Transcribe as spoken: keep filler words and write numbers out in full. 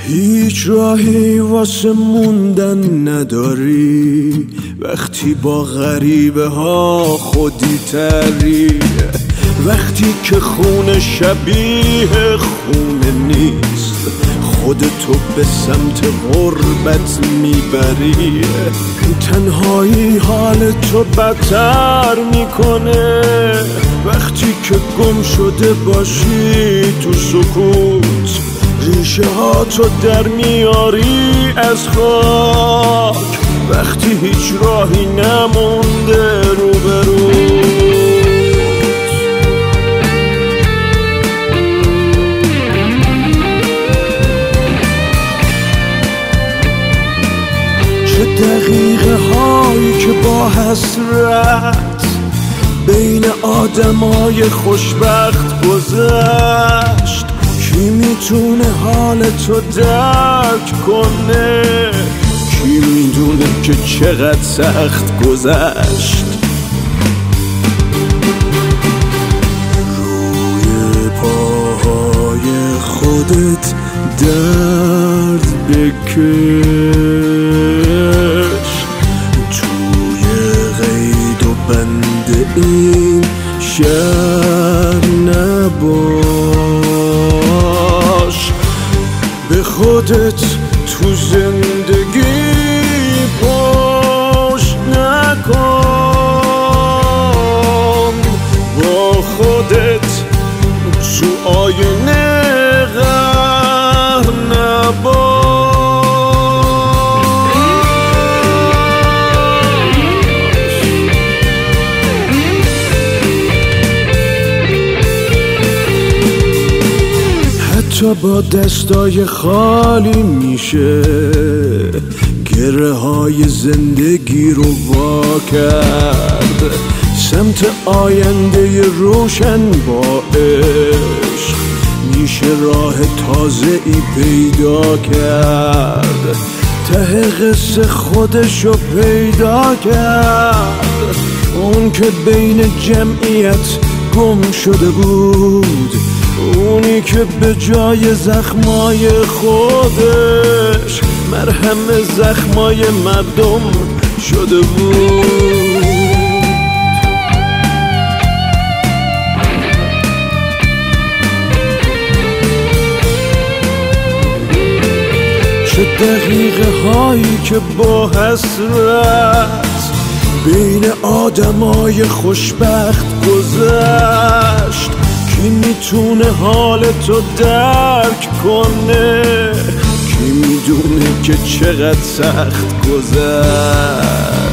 هیچ راهی واسه موندن نداری وقتی با غریبه ها خودی تری، وقتی که خون شبیه خونه نیست خودتو به سمت غربت میبری. تنهایی حالتو بدتر میکنه وقتی که گم شده باشی تو سکوت، ریشه ها تو در میاری از خاک وقتی هیچ راهی نمونده روبروت. چه دقیقه هایی که با حسرت بین آدمای خوشبخت گذشت، کی میتونه حالتو درک کنه، کی میدونه که چقدر سخت گذشت. روی پاهای خودت درد بکش، توی قید و بند این شهر نباش، به خودت تو زندگی پشت نکن، با خودت تو آینه غر نباش. حتی با دستای خالی میشه گره های زندگی رو وا کرد، سمت آینده روشن با عشق میشه راه تازه ای پیدا کرد، ته قصه خودشو پیدا کرد، اون که بین جمعیت گم شده بود، اونی که به جای زخمای خودش مرهم زخمای مردم شده بود. چه دقیقه هایی که با حسرت بین آدمای خوشبخت گذشت، کی میتونه حالتو درک کنه، کی میدونه که چقدر سخت گذشت.